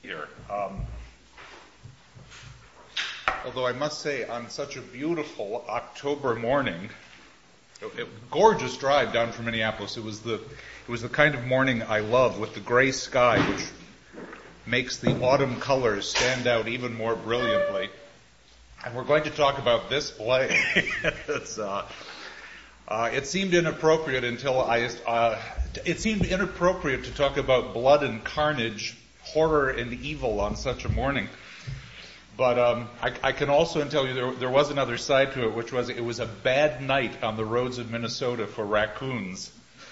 here. Although I must say, on such a beautiful October morning, gorgeous drive down from Minneapolis. It was the kind of morning I love, with the gray sky, which makes the autumn colors stand out even more brilliantly. And we're going to talk about this play. It seemed inappropriate to talk about blood and carnage, horror and evil on such a morning. But I can also tell you there was another side to it, which was it was a bad night on the roads of Minnesota for raccoons.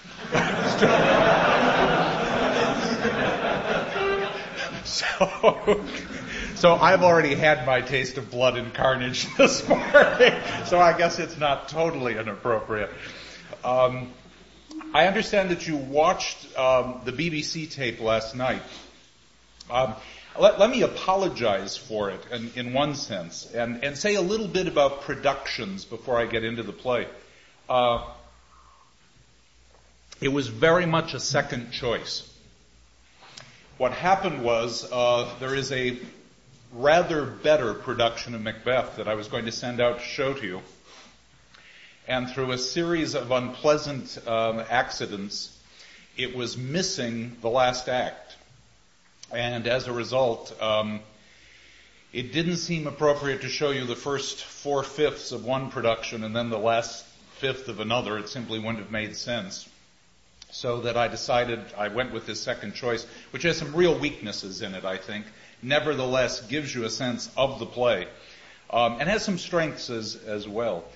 So I've already had my taste of blood and carnage this morning, so I guess it's not totally inappropriate. I understand that you watched the BBC tape last night. Let me apologize for it in one sense and say a little bit about productions before I get into the play. It was very much a second choice. What happened was there is a rather better production of Macbeth that I was going to send out to show to you. And through a series of unpleasant accidents, it was missing the last act. And as a result, it didn't seem appropriate to show you the first 4/5 of one production and then the last fifth of another. It simply wouldn't have made sense. So that I decided I went with this second choice, which has some real weaknesses in it, I think. Nevertheless, gives you a sense of the play. And has some strengths as well.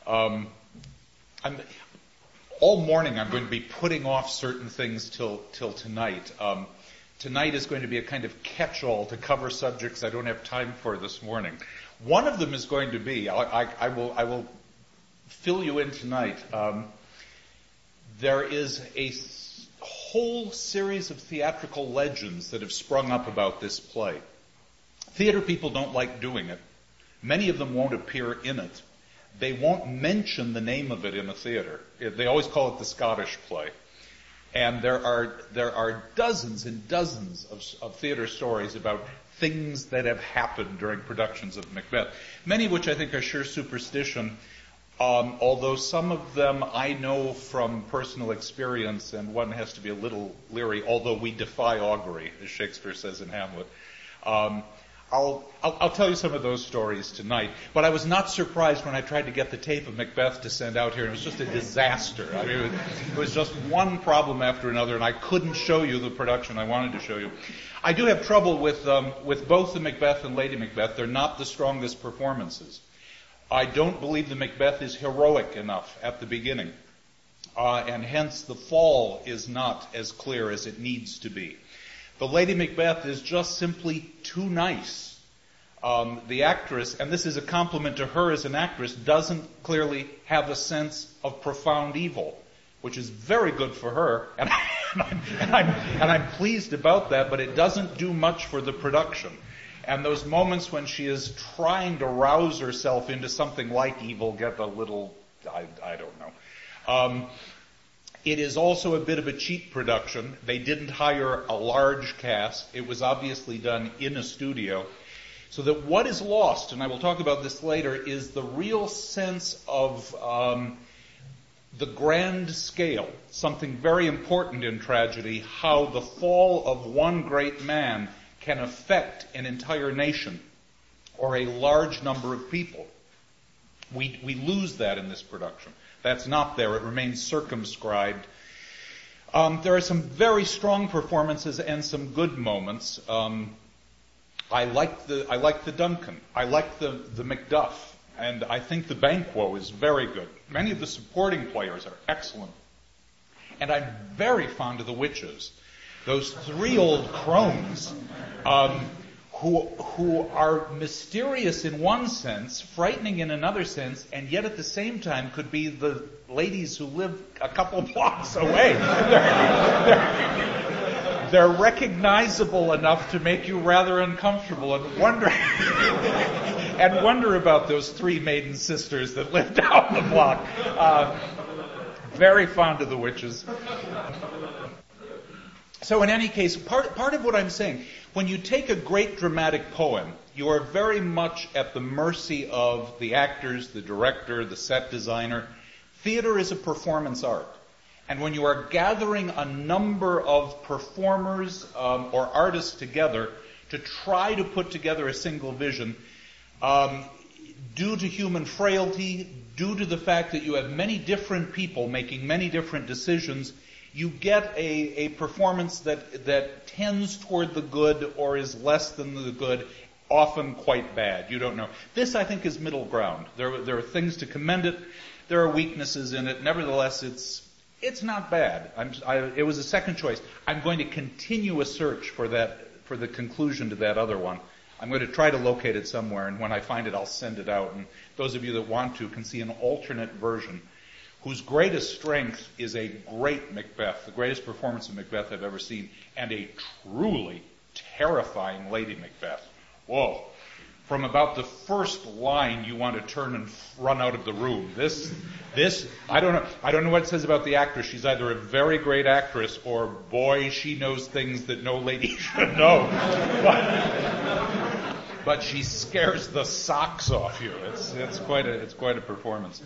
All morning I'm going to be putting off certain things till tonight. Tonight is going to be a kind of catch-all to cover subjects I don't have time for this morning. One of them is going to be, I will fill you in tonight. There is a whole series of theatrical legends that have sprung up about this play. Theater people don't like doing it. Many of them won't appear in it. They won't mention the name of it in a theater. They always call it the Scottish play. And there are dozens and dozens of theater stories about things that have happened during productions of Macbeth, many of which I think are sheer superstition, although some of them I know from personal experience, and one has to be a little leery, although we defy augury, as Shakespeare says in Hamlet. I'll tell you some of those stories tonight, but I was not surprised when I tried to get the tape of Macbeth to send out here. It was just a disaster. I mean, it was just one problem after another, and I couldn't show you the production I wanted to show you. I do have trouble with both the Macbeth and Lady Macbeth. They're not the strongest performances. I don't believe the Macbeth is heroic enough at the beginning, and hence the fall is not as clear as it needs to be. The Lady Macbeth is just simply too nice. The actress, and this is a compliment to her as an actress, doesn't clearly have a sense of profound evil, which is very good for her, and I'm pleased about that, but it doesn't do much for the production. And those moments when she is trying to rouse herself into something like evil get a little, I don't know. It is also a bit of a cheap production. They didn't hire a large cast. It was obviously done in a studio. So that what is lost, and I will talk about this later, is the real sense of the grand scale, something very important in tragedy, how the fall of one great man can affect an entire nation or a large number of people. We lose that in this production. That's not there. It remains circumscribed. There are some very strong performances and some good moments. I like the Duncan. I like the Macduff. And I think the Banquo is very good. Many of the supporting players are excellent. And I'm very fond of the witches. Those three old crones who are mysterious in one sense, frightening in another sense, and yet at the same time could be the ladies who live a couple blocks away. They're recognizable enough to make you rather uncomfortable and wonder about those three maiden sisters that live down the block. Very fond of the witches. So in any case, part of what I'm saying, when you take a great dramatic poem, you are very much at the mercy of the actors, the director, the set designer. Theater is a performance art. And when you are gathering a number of performers or artists together to try to put together a single vision, due to human frailty, due to the fact that you have many different people making many different decisions, you get a performance that tends toward the good or is less than the good, often quite bad. You don't know. This, I think, is middle ground. There are things to commend it. There are weaknesses in it. Nevertheless, it's not bad. It was a second choice. I'm going to continue a search for the conclusion to that other one. I'm going to try to locate it somewhere, and when I find it, I'll send it out. And those of you that want to can see an alternate version whose greatest strength is a great Macbeth, the greatest performance of Macbeth I've ever seen, and a truly terrifying Lady Macbeth. Whoa. From about the first line, you want to turn and run out of the room. This, I don't know what it says about the actress. She's either a very great actress or, boy, she knows things that no lady should know. But she scares the socks off you. It's quite a performance.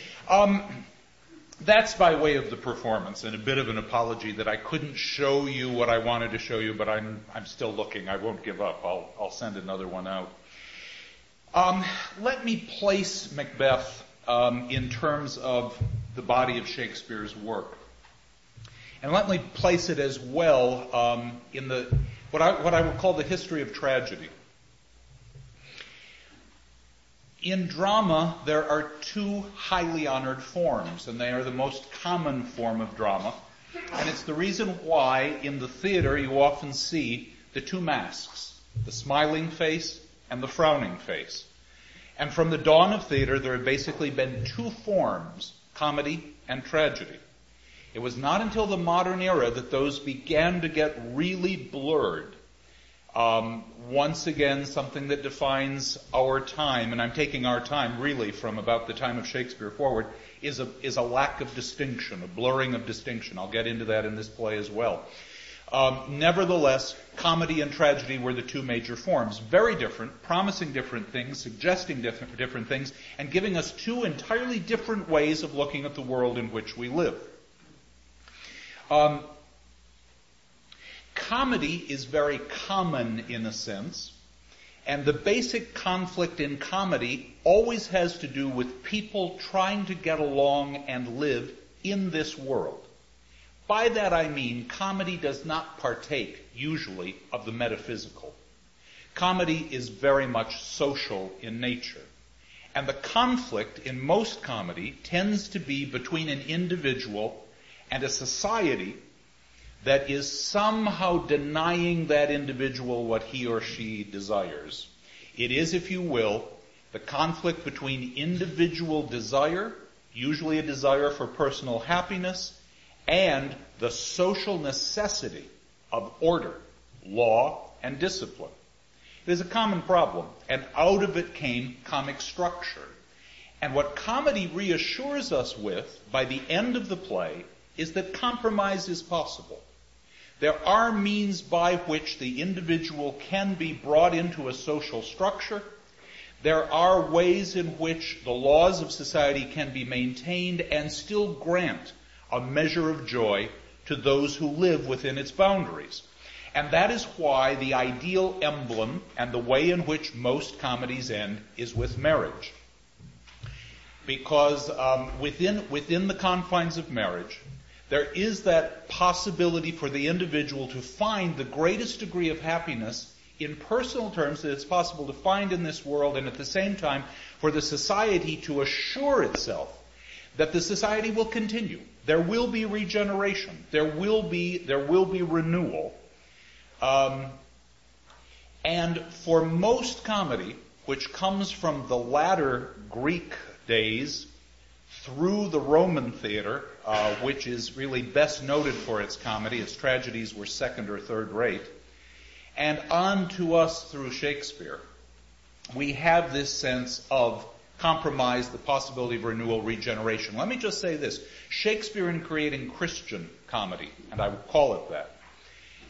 That's by way of the performance, and a bit of an apology that I couldn't show you what I wanted to show you, but I'm still looking. I won't give up. I'll send another one out. Let me place Macbeth in terms of the body of Shakespeare's work, and let me place it as well in what I would call the history of tragedy. In drama, there are two highly honored forms, and they are the most common form of drama. And it's the reason why in the theater you often see the two masks, the smiling face and the frowning face. And from the dawn of theater, there have basically been two forms, comedy and tragedy. It was not until the modern era that those began to get really blurred. Once again, something that defines our time, and I'm taking our time really from about the time of Shakespeare forward, is a lack of distinction, a blurring of distinction. I'll get into that in this play as well. Nevertheless, comedy and tragedy were the two major forms. Very different, promising different things, suggesting different things, and giving us two entirely different ways of looking at the world in which we live. Comedy is very common in a sense, and the basic conflict in comedy always has to do with people trying to get along and live in this world. By that I mean comedy does not partake, usually, of the metaphysical. Comedy is very much social in nature. And the conflict in most comedy tends to be between an individual and a society that is somehow denying that individual what he or she desires. It is, if you will, the conflict between individual desire, usually a desire for personal happiness, and the social necessity of order, law, and discipline. It is a common problem, and out of it came comic structure. And what comedy reassures us with, by the end of the play, is that compromise is possible. There are means by which the individual can be brought into a social structure. There are ways in which the laws of society can be maintained and still grant a measure of joy to those who live within its boundaries. And that is why the ideal emblem and the way in which most comedies end is with marriage. Because within the confines of marriage, there is that possibility for the individual to find the greatest degree of happiness in personal terms that it's possible to find in this world, and at the same time for the society to assure itself that the society will continue. There will be regeneration. There will be renewal. And for most comedy, which comes from the latter Greek days through the Roman theater, which is really best noted for its comedy, its tragedies were second or third rate, and on to us through Shakespeare, we have this sense of compromise, the possibility of renewal, regeneration. Let me just say this. Shakespeare, in creating Christian comedy, and I would call it that,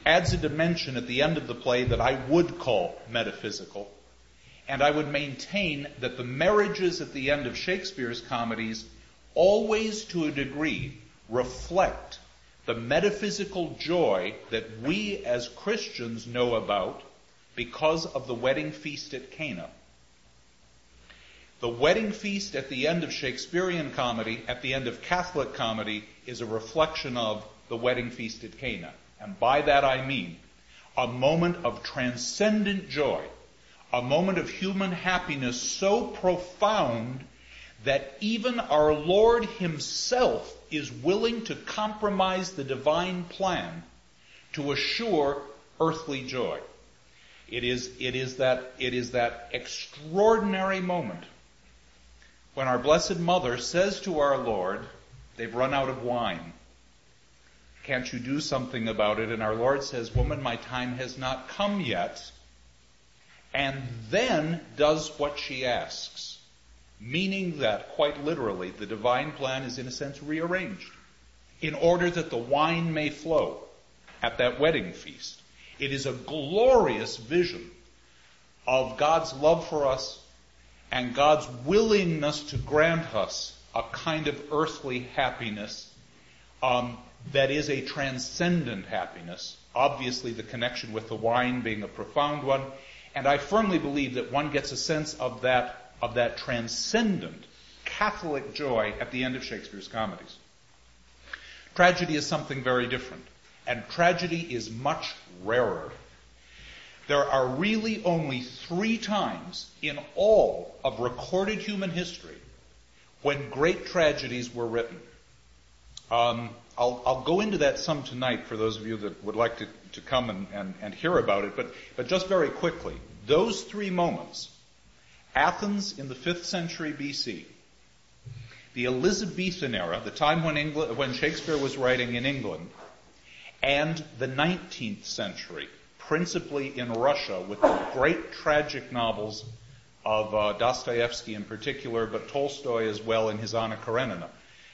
adds a dimension at the end of the play that I would call metaphysical. And I would maintain that the marriages at the end of Shakespeare's comedies always, to a degree, reflect the metaphysical joy that we as Christians know about because of the wedding feast at Cana. The wedding feast at the end of Shakespearean comedy, at the end of Catholic comedy, is a reflection of the wedding feast at Cana. And by that I mean a moment of transcendent joy, a moment of human happiness so profound that even our Lord himself is willing to compromise the divine plan to assure earthly joy. It is that extraordinary moment when our Blessed Mother says to our Lord, they've run out of wine. Can't you do something about it? And our Lord says, woman, my time has not come yet. And then does what she asks. Meaning that, quite literally, the divine plan is in a sense rearranged in order that the wine may flow at that wedding feast. It is a glorious vision of God's love for us and God's willingness to grant us a kind of earthly happiness that is a transcendent happiness. Obviously, the connection with the wine being a profound one. And I firmly believe that one gets a sense of that transcendent Catholic joy at the end of Shakespeare's comedies. Tragedy is something very different, and tragedy is much rarer. There are really only 3 times in all of recorded human history when great tragedies were written. I'll go into that some tonight for those of you that would like to come and hear about it, but just very quickly, those 3 moments, Athens in the 5th century BC, the Elizabethan era, the time when Shakespeare was writing in England, and the 19th century, principally in Russia, with the great tragic novels of Dostoevsky in particular, but Tolstoy as well in his Anna Karenina.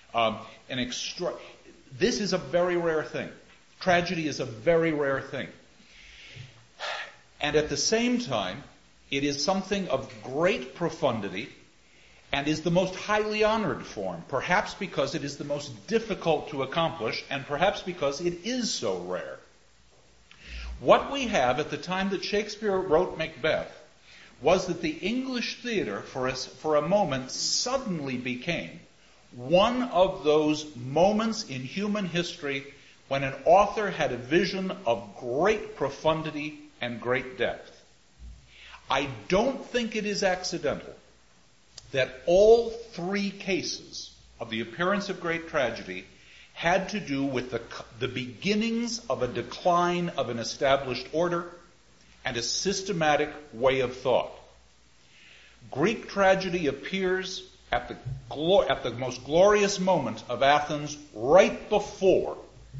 This is a very rare thing. Tragedy is a very rare thing. And at the same time, it is something of great profundity and is the most highly honored form, perhaps because it is the most difficult to accomplish and perhaps because it is so rare. What we have at the time that Shakespeare wrote Macbeth was that the English theater, for a moment, suddenly became one of those moments in human history when an author had a vision of great profundity and great depth. I don't think it is accidental that all 3 cases of the appearance of great tragedy had to do with the beginnings of a decline of an established order and a systematic way of thought. Greek tragedy appears at the most glorious moment of Athens, right before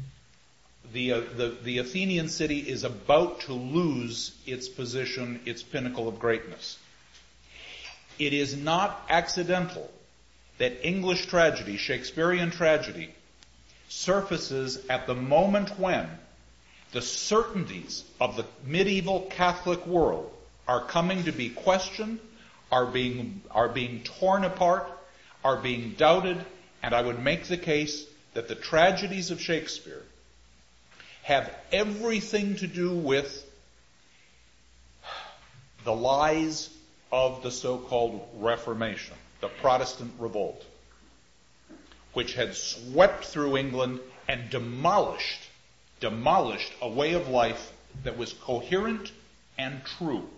the Athenian city is about to lose its position, its pinnacle of greatness. It is not accidental that English tragedy, Shakespearean tragedy, surfaces at the moment when the certainties of the medieval Catholic world are coming to be questioned, are being torn apart, are being doubted, and I would make the case that the tragedies of Shakespeare have everything to do with the lies of the so-called Reformation, the Protestant revolt, which had swept through England and demolished a way of life that was coherent and true.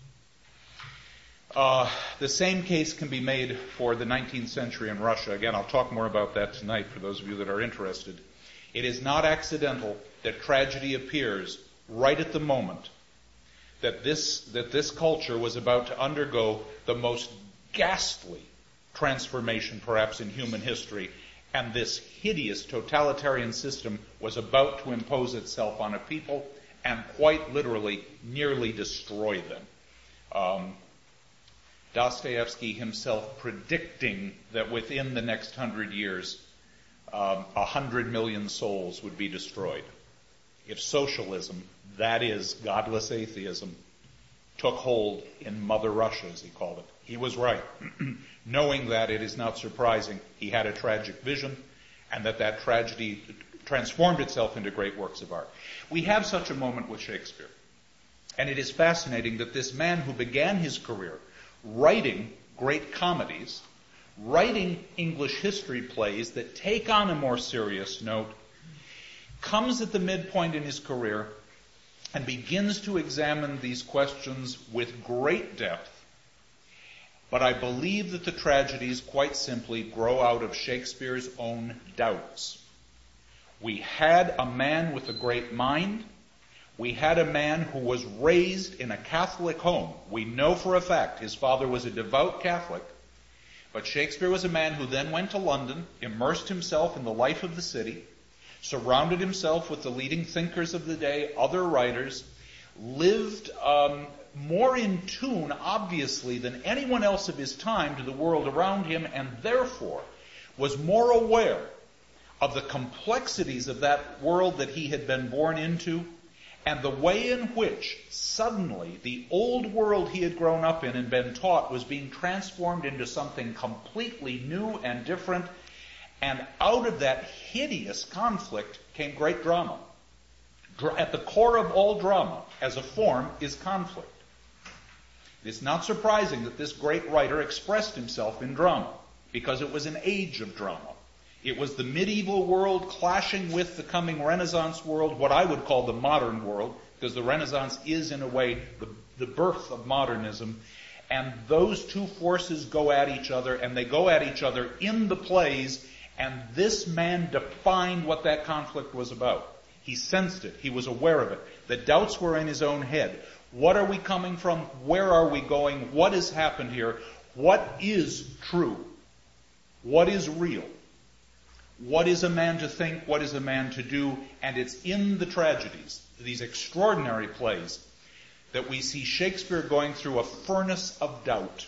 The same case can be made for the 19th century in Russia. Again, I'll talk more about that tonight for those of you that are interested. It is not accidental that tragedy appears right at the moment that this culture was about to undergo the most ghastly transformation perhaps in human history, and this hideous totalitarian system was about to impose itself on a people and quite literally nearly destroy them. Dostoevsky himself predicting that within the next 100 years, 100 million souls would be destroyed. if socialism, that is godless atheism, took hold in Mother Russia, as he called it. He was right. Knowing that, it is not surprising he had a tragic vision, and that tragedy transformed itself into great works of art. We have such a moment with Shakespeare. And it is fascinating that this man who began his career writing great comedies, writing English history plays that take on a more serious note, comes at the midpoint in his career and begins to examine these questions with great depth. But I believe that the tragedies quite simply grow out of Shakespeare's own doubts. We had a man with a great mind. We had a man who was raised in a Catholic home. We know for a fact his father was a devout Catholic. But Shakespeare was a man who then went to London, immersed himself in the life of the city, surrounded himself with the leading thinkers of the day, other writers, lived more in tune, obviously, than anyone else of his time to the world around him, and therefore was more aware of the complexities of that world that he had been born into, and the way in which suddenly the old world he had grown up in and been taught was being transformed into something completely new and different. And out of that hideous conflict came great drama. At the core of all drama, as a form, is conflict. It's not surprising that this great writer expressed himself in drama, because it was an age of drama. It was the medieval world clashing with the coming Renaissance world, what I would call the modern world, because the Renaissance is, in a way, the birth of modernism. And those two forces go at each other, and they go at each other in the plays, and this man defined what that conflict was about. He sensed it. He was aware of it. The doubts were in his own head. What are we coming from? Where are we going? What has happened here? What is true? What is real? What is a man to think? What is a man to do? And it's in the tragedies, these extraordinary plays, that we see Shakespeare going through a furnace of doubt.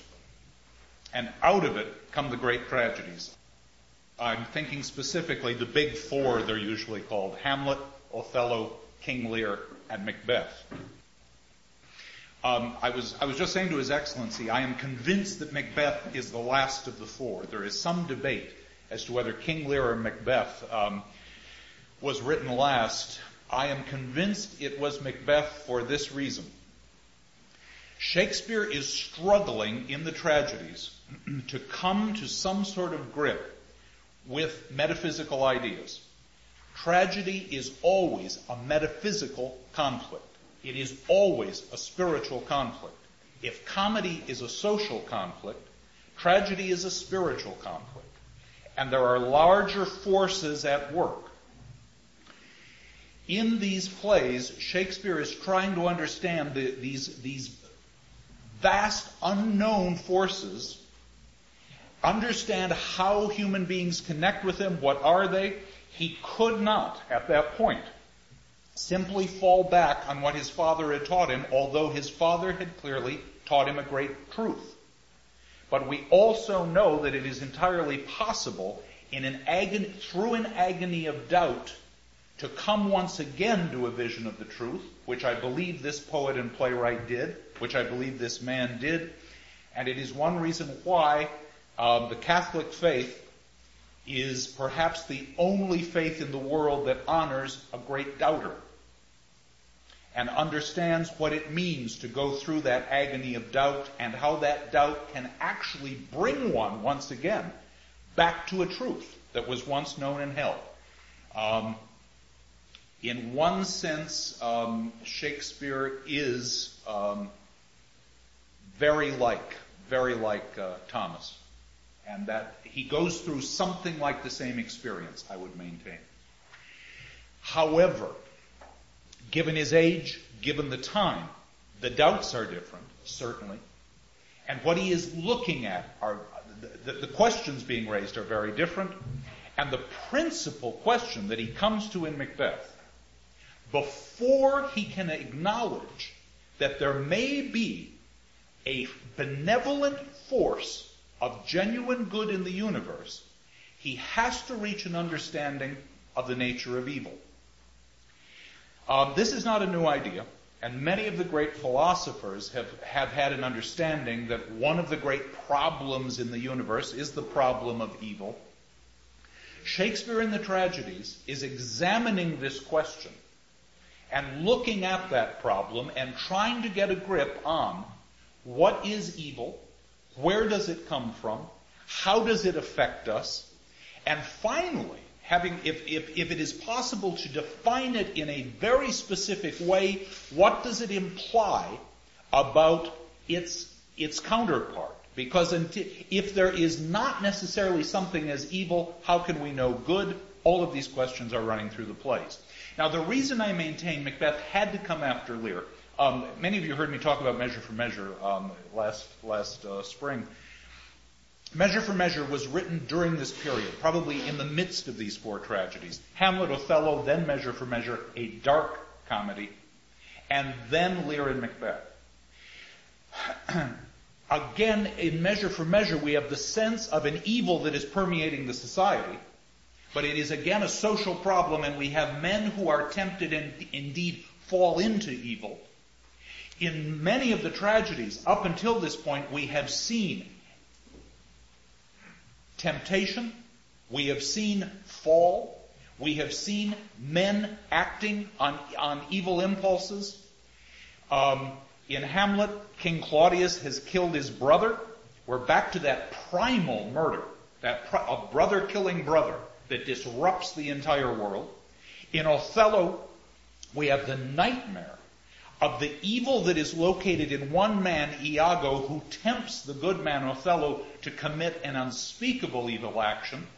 And out of it come the great tragedies. I'm thinking specifically the big four, they're usually called: Hamlet, Othello, King Lear, and Macbeth. I was just saying to His Excellency, I am convinced that Macbeth is the last of the four. There is some debate as to whether King Lear or Macbeth was written last. I am convinced it was Macbeth for this reason. Shakespeare is struggling in the tragedies to come to some sort of grip with metaphysical ideas. Tragedy is always a metaphysical conflict. It is always a spiritual conflict. If comedy is a social conflict, tragedy is a spiritual conflict. And there are larger forces at work. In these plays, Shakespeare is trying to understand these vast unknown forces, understand how human beings connect with them. What are they? He could not, at that point, simply fall back on what his father had taught him, although his father had clearly taught him a great truth. But we also know that it is entirely possible through an agony of doubt to come once again to a vision of the truth, which I believe this poet and playwright did, which I believe this man did. And it is one reason why the Catholic faith is perhaps the only faith in the world that honors a great doubter and understands what it means to go through that agony of doubt, and how that doubt can actually bring one, once again, back to a truth that was once known and held. In one sense, Shakespeare is very like Thomas, and that he goes through something like the same experience, I would maintain. However, given his age, given the time, the doubts are different, certainly. And what he is looking at are, the questions being raised are very different. And the principal question that he comes to in Macbeth, before he can acknowledge that there may be a benevolent force of genuine good in the universe, he has to reach an understanding of the nature of evil. This is not a new idea, and many of the great philosophers have had an understanding that one of the great problems in the universe is the problem of evil. Shakespeare in the tragedies is examining this question and looking at that problem and trying to get a grip on what is evil, where does it come from, how does it affect us, and finally, if it is possible to define it in a very specific way, what does it imply about its counterpart? Because if there is not necessarily something as evil, how can we know good? All of these questions are running through the plays. Now, the reason I maintain Macbeth had to come after Lear, many of you heard me talk about Measure for Measure last spring. Measure for Measure was written during this period, probably in the midst of these four tragedies. Hamlet, Othello, then Measure for Measure, a dark comedy, and then Lear and Macbeth. Again, in Measure for Measure, we have the sense of an evil that is permeating the society, but it is again a social problem, and we have men who are tempted and indeed fall into evil. In many of the tragedies, up until this point, we have seen temptation, we have seen fall, we have seen men acting on evil impulses. In Hamlet, King Claudius has killed his brother. We're back to that primal murder, a brother killing brother that disrupts the entire world. In Othello, we have the nightmare of the evil that is located in one man, Iago, who tempts the good man Othello to commit an unspeakable evil action.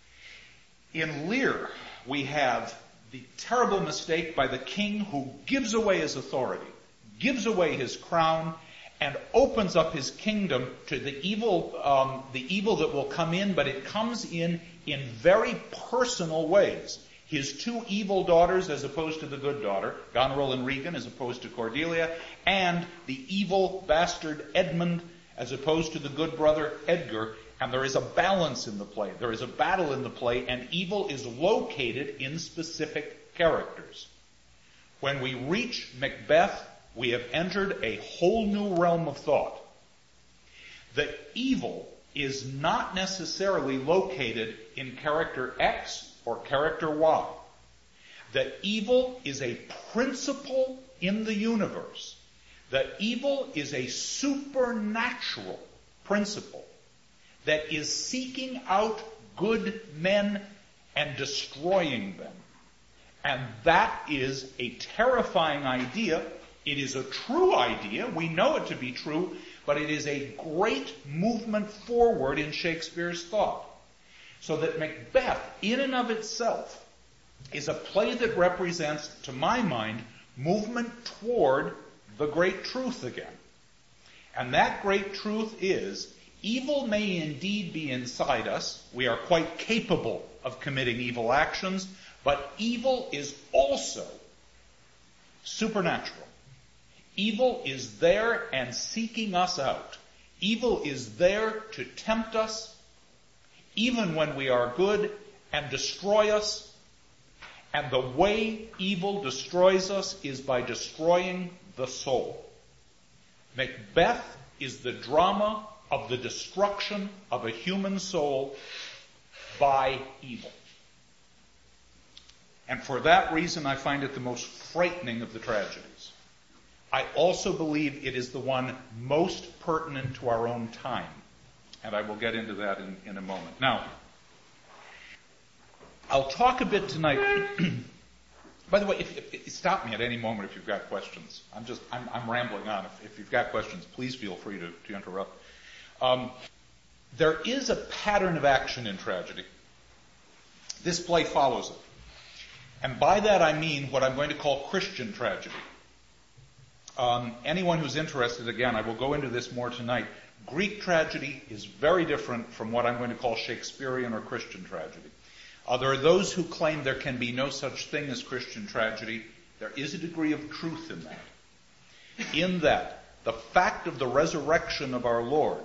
In Lear, we have the terrible mistake by the king who gives away his authority, gives away his crown, and opens up his kingdom to the evil that will come in, but it comes in very personal ways. His two evil daughters as opposed to the good daughter, Goneril and Regan as opposed to Cordelia, and the evil bastard Edmund as opposed to the good brother Edgar. And there is a balance in the play. There is a battle in the play, and evil is located in specific characters. When we reach Macbeth, we have entered a whole new realm of thought. The evil is not necessarily located in character X or character Y. The evil is a principle in the universe. The evil is a supernatural principle that is seeking out good men and destroying them. And that is a terrifying idea. It is a true idea. We know it to be true, but it is a great movement forward in Shakespeare's thought. So that Macbeth, in and of itself, is a play that represents, to my mind, movement toward the great truth again. And that great truth is, evil may indeed be inside us. We are quite capable of committing evil actions, but evil is also supernatural. Evil is there and seeking us out. Evil is there to tempt us, even when we are good, and destroy us. And the way evil destroys us is by destroying the soul. Macbeth is the drama of the destruction of a human soul by evil. And for that reason, I find it the most frightening of the tragedies. I also believe it is the one most pertinent to our own time. And I will get into that in a moment. Now, I'll talk a bit tonight. By the way, if stop me at any moment if you've got questions. I'm rambling on. If you've got questions, please feel free to interrupt. There is a pattern of action in tragedy. This play follows it. And by that I mean what I'm going to call Christian tragedy. Anyone who's interested, again, I will go into this more tonight. Greek tragedy is very different from what I'm going to call Shakespearean or Christian tragedy. There are those who claim there can be no such thing as Christian tragedy. There is a degree of truth in that. In that, the fact of the resurrection of our Lord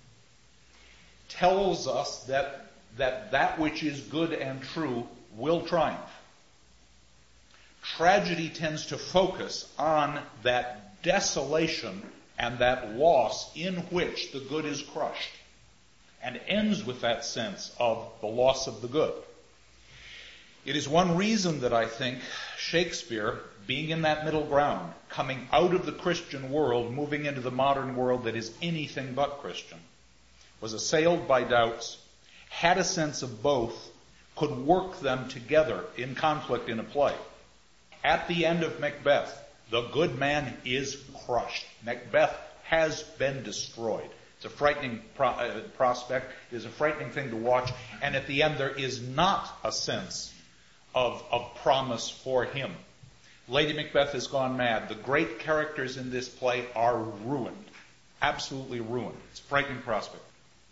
tells us that which is good and true will triumph. tragedy tends to focus on that desolation and that loss in which the good is crushed, and ends with that sense of the loss of the good. It is one reason that I think Shakespeare, being in that middle ground, coming out of the Christian world, moving into the modern world that is anything but Christian, was assailed by doubts, had a sense of both, could work them together in conflict in a play. At the end of Macbeth, the good man is crushed. Macbeth has been destroyed. It's a frightening prospect. It is a frightening thing to watch. And at the end, there is not a sense of promise for him. Lady Macbeth has gone mad. The great characters in this play are ruined. Absolutely ruined. It's a frightening prospect.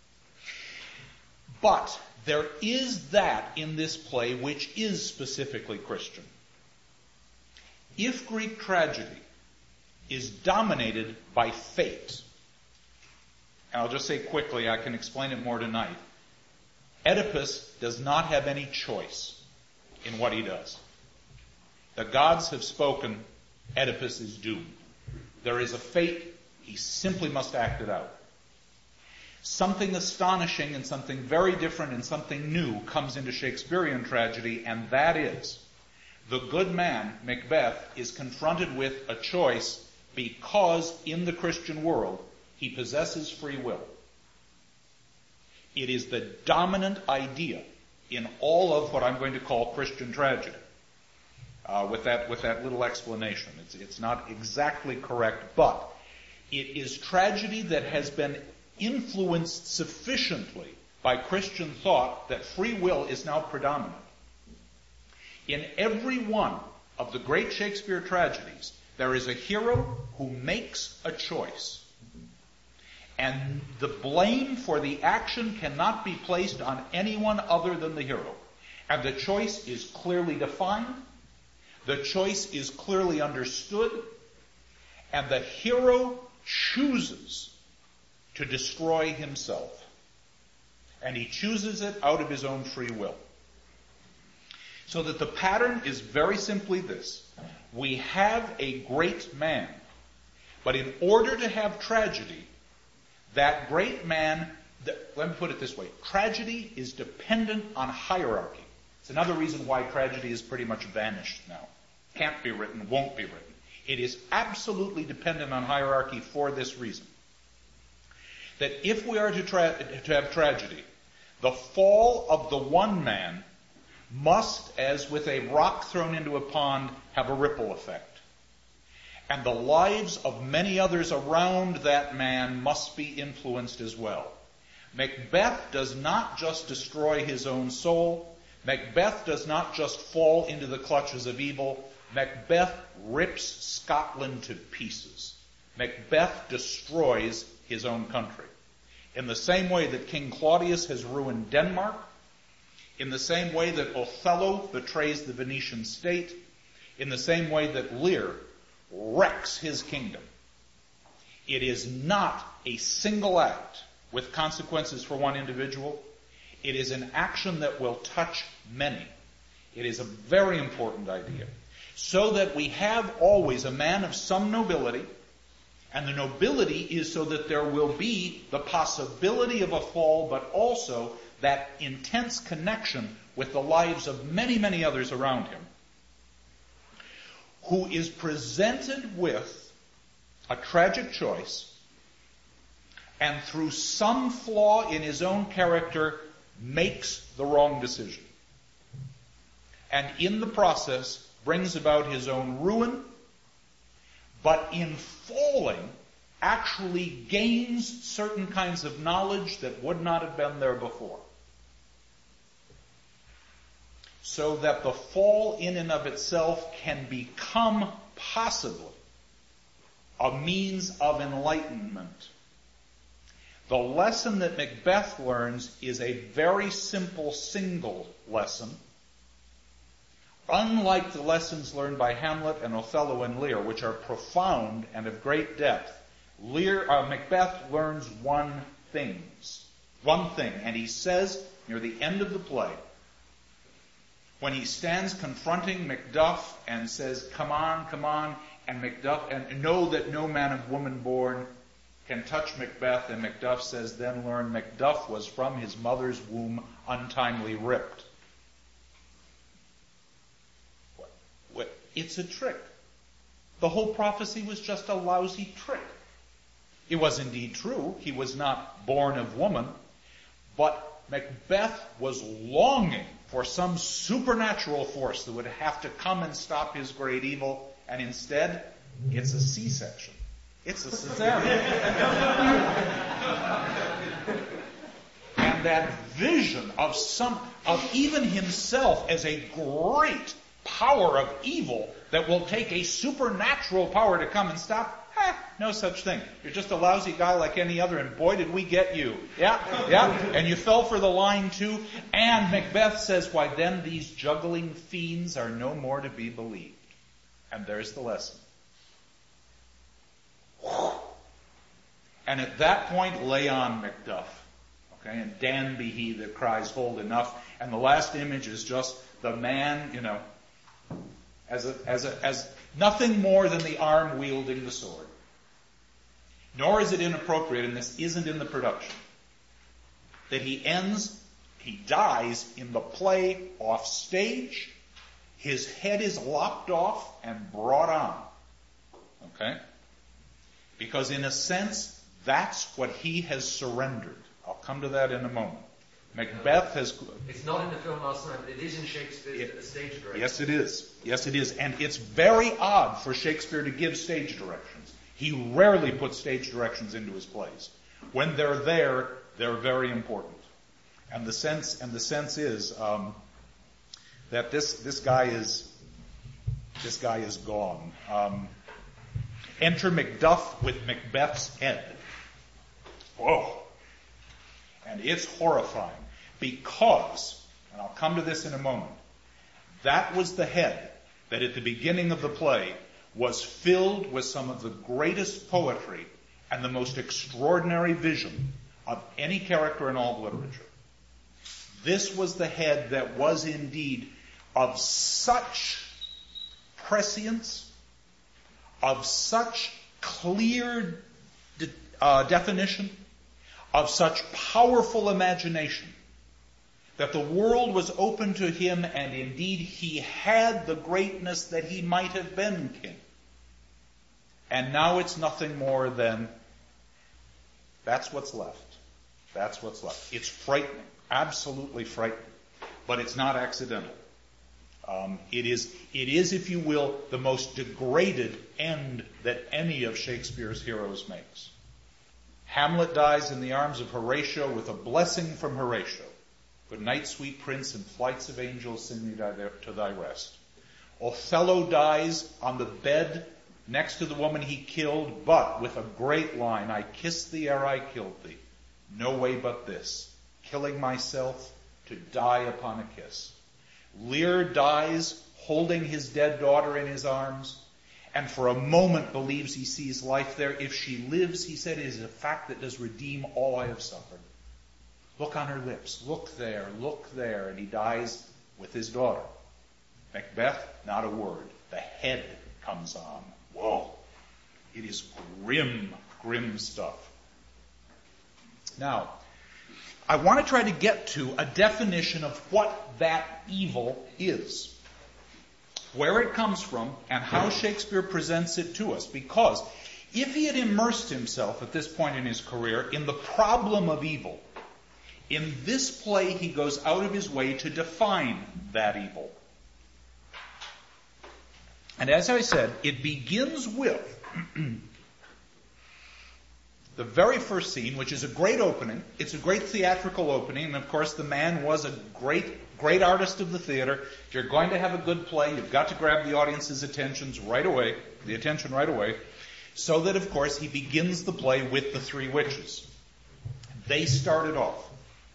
But there is that in this play which is specifically Christian. If Greek tragedy is dominated by fate, and I'll just say quickly, I can explain it more tonight, Oedipus does not have any choice in what he does. The gods have spoken, Oedipus is doomed. There is a fate, he simply must act it out. Something astonishing and something very different and something new comes into Shakespearean tragedy, and that is the good man, Macbeth, is confronted with a choice because in the Christian world he possesses free will. It is the dominant idea in all of what I'm going to call Christian tragedy. With that little explanation. It's not exactly correct, but it is tragedy that has been influenced sufficiently by Christian thought that free will is now predominant. In every one of the great Shakespeare tragedies, there is a hero who makes a choice. And the blame for the action cannot be placed on anyone other than the hero. And the choice is clearly defined. The choice is clearly understood. And the hero chooses to destroy himself. And he chooses it out of his own free will. So that the pattern is very simply this. We have a great man, but in order to have tragedy, that great man, let me put it this way, tragedy is dependent on hierarchy. It's another reason why tragedy is pretty much vanished now. Can't be written, won't be written. It is absolutely dependent on hierarchy for this reason. That if we are to have tragedy, the fall of the one man must, as with a rock thrown into a pond, have a ripple effect. And the lives of many others around that man must be influenced as well. Macbeth does not just destroy his own soul. Macbeth does not just fall into the clutches of evil. Macbeth rips Scotland to pieces. Macbeth destroys his own country. In the same way that King Claudius has ruined Denmark, in the same way that Othello betrays the Venetian state, in the same way that Lear wrecks his kingdom. It is not a single act with consequences for one individual. It is an action that will touch many. It is a very important idea. So that we have always a man of some nobility, and the nobility is so that there will be the possibility of a fall, but also that intense connection with the lives of many, many others around him, who is presented with a tragic choice, and through some flaw in his own character makes the wrong decision. And in the process brings about his own ruin, but in falling actually gains certain kinds of knowledge that would not have been there before. So that the fall in and of itself can become possibly a means of enlightenment. The lesson that Macbeth learns is a very simple single lesson. Unlike the lessons learned by Hamlet and Othello and Lear, which are profound and of great depth, Macbeth learns one thing, and he says near the end of the play, when he stands confronting Macduff and says, come on, and Macduff, and know that no man of woman born can touch Macbeth, and Macduff says, then learn Macduff was from his mother's womb untimely ripped. It's a trick. The whole prophecy was just a lousy trick. It was indeed true. He was not born of woman, but Macbeth was longing for some supernatural force that would have to come and stop his great evil, and instead, it's a C-section. It's a cesarean. And that vision of even himself as a great power of evil that will take a supernatural power to come and stop, no such thing. You're just a lousy guy like any other, and boy, did we get you. Yeah, and you fell for the line too. And Macbeth says, why then these juggling fiends are no more to be believed. And there's the lesson. And at that point, lay on Macduff. Okay, and Dan be he that cries hold enough. And the last image is just the man, as nothing more than the arm wielding the sword. Nor is it inappropriate, and this isn't in the production, that he dies in the play off stage. His head is lopped off and brought on. Okay? Because in a sense, that's what he has surrendered. I'll come to that in a moment. Macbeth has... It's not in the film last night, but it is in Shakespeare's stage direction. Yes, it is. Yes, it is. And it's very odd for Shakespeare to give stage directions. He rarely puts stage directions into his plays. When they're there, they're very important. And the sense is that this guy is gone. Enter Macduff with Macbeth's head. Whoa. And it's horrifying because, and I'll come to this in a moment, that was the head that at the beginning of the play was filled with some of the greatest poetry and the most extraordinary vision of any character in all literature. This was the head that was indeed of such prescience, of such clear definition, of such powerful imagination, that the world was open to him, and indeed he had the greatness that he might have been king. And now it's nothing more than, that's what's left. That's what's left. It's frightening, absolutely frightening, but it's not accidental. It is, if you will, the most degraded end that any of Shakespeare's heroes makes. Hamlet dies in the arms of Horatio with a blessing from Horatio. Good night, sweet prince, and flights of angels sing thee to thy rest. Othello dies on the bed next to the woman he killed, but with a great line, I kissed thee ere I killed thee. No way but this, killing myself to die upon a kiss. Lear dies holding his dead daughter in his arms, and for a moment believes he sees life there. If she lives, he said, it is a fact that does redeem all I have suffered. Look on her lips, look there, and he dies with his daughter. Macbeth, not a word. The head comes on. Whoa. It is grim, grim stuff. Now, I want to try to get to a definition of what that evil is, where it comes from, and how Shakespeare presents it to us. Because if he had immersed himself at this point in his career in the problem of evil, in this play he goes out of his way to define that evil. And as I said, it begins with the very first scene, which is a great opening. It's a great theatrical opening, and of course the man was a great artist of the theater. If you're going to have a good play, you've got to grab the audience's attention right away, so that of course he begins the play with the three witches. They started off.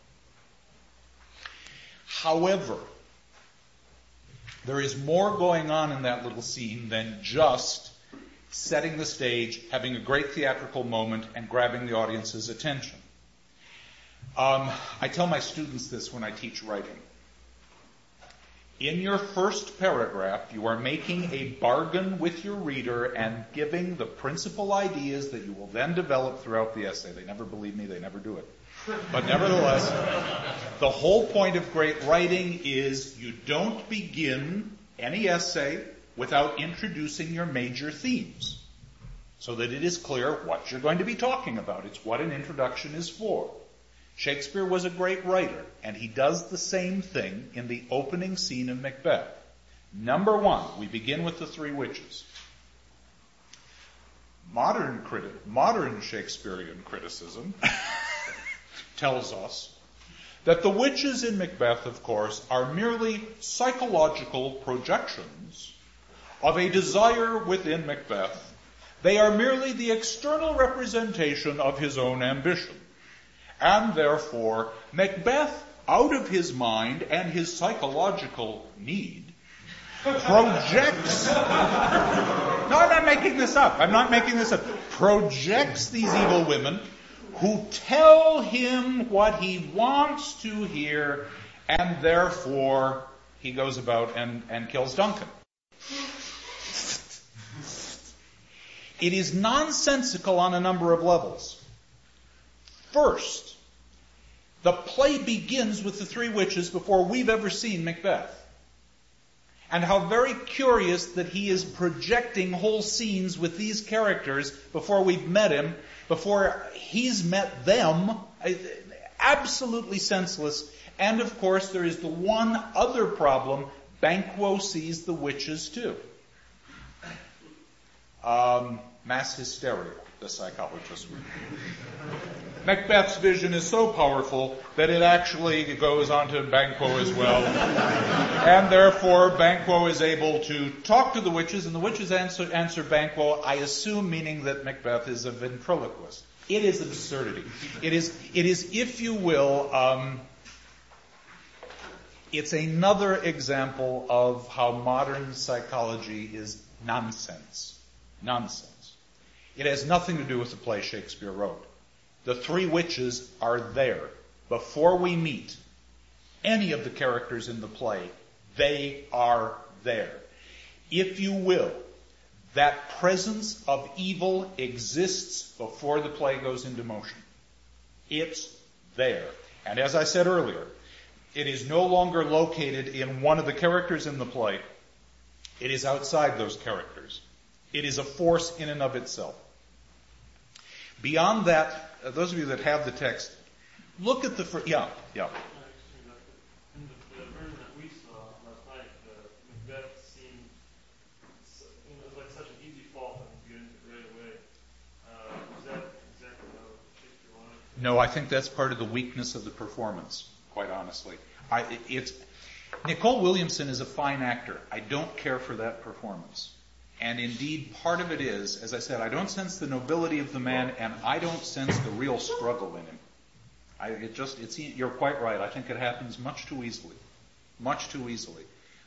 However, there is more going on in that little scene than just setting the stage, having a great theatrical moment, and grabbing the audience's attention. I tell my students this when I teach writing. In your first paragraph, you are making a bargain with your reader and giving the principal ideas that you will then develop throughout the essay. They never believe me, they never do it. But nevertheless, the whole point of great writing is you don't begin any essay without introducing your major themes, so that it is clear what you're going to be talking about. It's what an introduction is for. Shakespeare was a great writer, and he does the same thing in the opening scene of Macbeth. Number one, we begin with the three witches. Modern Shakespearean criticism tells us that the witches in Macbeth, of course, are merely psychological projections of a desire within Macbeth. They are merely the external representation of his own ambition. And therefore, Macbeth, out of his mind and his psychological need, projects... No, I'm not making this up. Projects these evil women who tell him what he wants to hear, and therefore he goes about and kills Duncan. It is nonsensical on a number of levels. First, the play begins with the three witches before we've ever seen Macbeth. And how very curious that he is projecting whole scenes with these characters before we've met him, before he's met them. Absolutely senseless. And of course, there is the one other problem. Banquo sees the witches too. Mass hysteria, the psychologist would. Macbeth's vision is so powerful that it actually goes onto Banquo as well. And therefore, Banquo is able to talk to the witches, and the witches answer Banquo, I assume, meaning that Macbeth is a ventriloquist. It is absurdity. It is, if you will, it's another example of how modern psychology is nonsense. Nonsense. It has nothing to do with the play Shakespeare wrote. The three witches are there. Before we meet any of the characters in the play, they are there. If you will, that presence of evil exists before the play goes into motion. It's there. And as I said earlier, it is no longer located in one of the characters in the play. It is outside those characters. It is a force in and of itself. Beyond that, those of you that have the text, look at the first... Yeah. In the version that we saw last night, Macbeth seemed... It was like such an easy fall for him to get into it right away. Was that exactly how Shakespeare wanted it? No, I think that's part of the weakness of the performance, quite honestly. Nicole Williamson is a fine actor. I don't care for that performance. And indeed, part of it is, as I said, I don't sense the nobility of the man, and I don't sense the real struggle in him. You're quite right. I think it happens much too easily. Much too easily.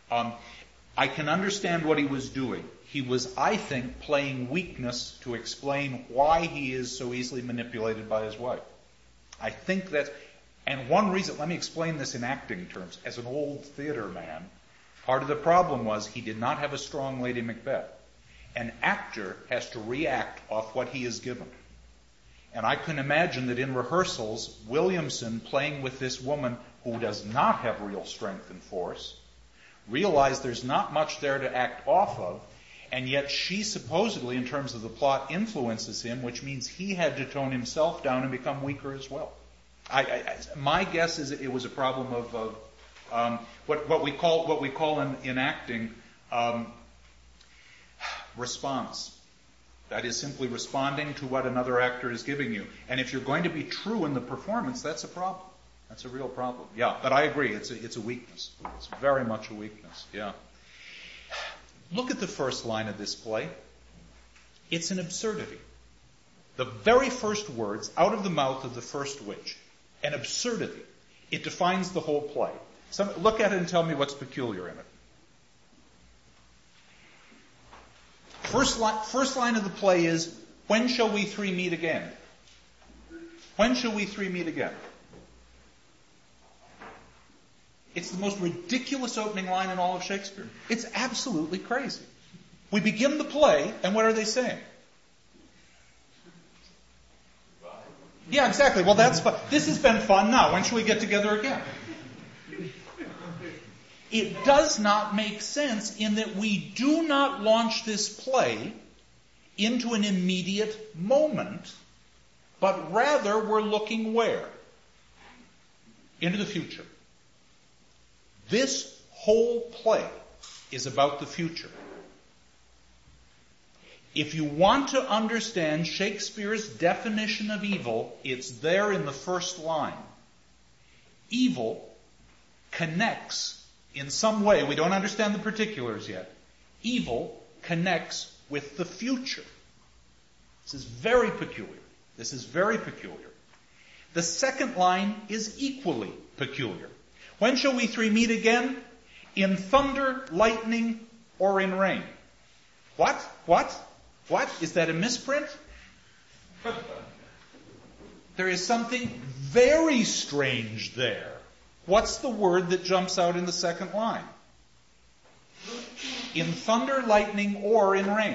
I can understand what he was doing. He was, I think, playing weakness to explain why he is so easily manipulated by his wife. I think that, and one reason, let me explain this in acting terms. As an old theater man, part of the problem was he did not have a strong Lady Macbeth. An actor has to react off what he is given. And I can imagine that in rehearsals, Williamson, playing with this woman who does not have real strength and force, realized there's not much there to act off of, and yet she supposedly, in terms of the plot, influences him, which means he had to tone himself down and become weaker as well. My guess is it was a problem of what we call in acting response. That is simply responding to what another actor is giving you. And if you're going to be true in the performance, that's a problem. That's a real problem. Yeah, but I agree. It's a weakness. It's very much a weakness. Yeah. Look at the first line of this play. It's an absurdity. The very first words out of the mouth of the first witch. An absurdity. It defines the whole play. Look at it and tell me what's peculiar in it. First line of the play is, when shall we three meet again? When shall we three meet again? It's the most ridiculous opening line in all of Shakespeare. It's absolutely crazy. We begin the play, and what are they saying? Yeah, exactly. Well, that's fun. This has been fun. Now, when should we get together again? It does not make sense in that we do not launch this play into an immediate moment, but rather we're looking where? Into the future. This whole play is about the future. If you want to understand Shakespeare's definition of evil, it's there in the first line. Evil connects in some way, we don't understand the particulars yet, evil connects with the future. This is very peculiar. This is very peculiar. The second line is equally peculiar. When shall we three meet again? In thunder, lightning, or in rain? What? Is that a misprint? There is something very strange there. What's the word that jumps out in the second line? In thunder, lightning, or in rain?